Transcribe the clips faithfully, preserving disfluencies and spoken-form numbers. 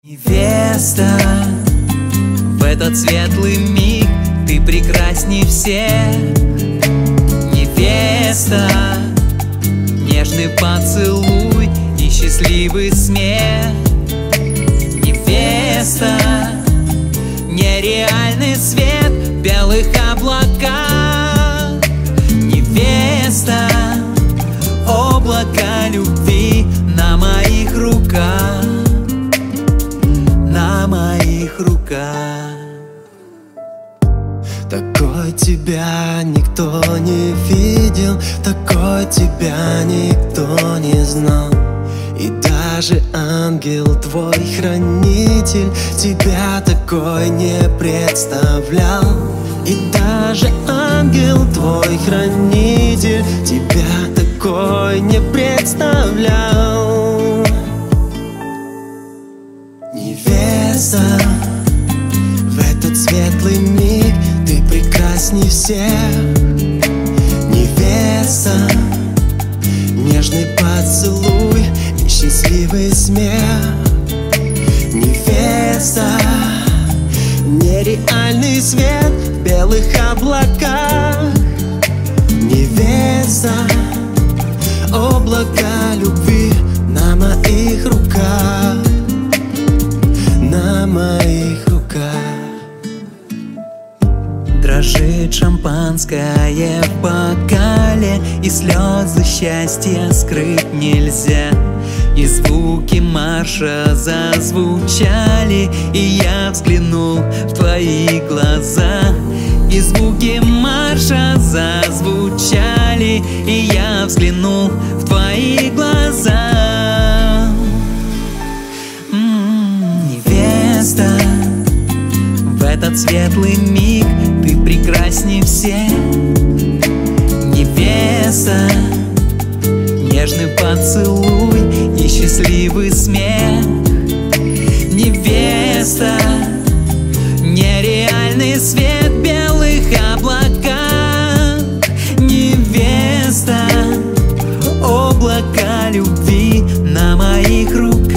Невеста, в этот светлый миг ты прекрасней всех. Невеста, нежный поцелуй и счастливый смех. Невеста, нереальный свет в белых облаках. Невеста, облака любви на моих руках. На моих руках. Такой тебя никто не видел, такой тебя никто не знал. И даже ангел твой хранитель тебя такой не представлял. И даже ангел твой хранитель тебя такой не представлял. Невеста, в этот светлый миг ты прекрасней всех. Невеста, нежный поцелуй и счастливый смех. Невеста, нереальный свет в белых облаках. Невеста, облака любви на моих руках. На моих руках. Дрожит шампанское в бокале, и слезы счастья скрыть нельзя. И звуки марша зазвучали, и я взглянул в твои глаза. И звуки марша зазвучали, и я взглянул в твои глаза. Невеста, в этот светлый миг ты прекрасней всех. Невеста, нежный поцелуй и счастливый смех. Невеста, нереальный свет в белых облаках. Невеста, облака любви на моих руках.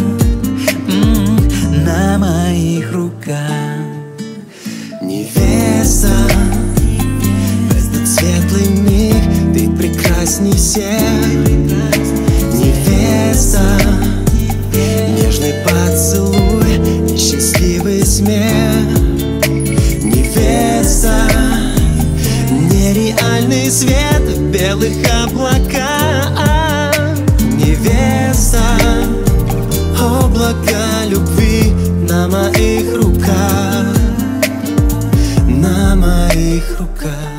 На моих руках. Невеста, в этот светлый миг ты прекрасней всех. Невеста, нежный поцелуй и счастливый смех. Невеста, нереальный свет в белых облаках. Невеста, облака любви на моих руках. На моих руках.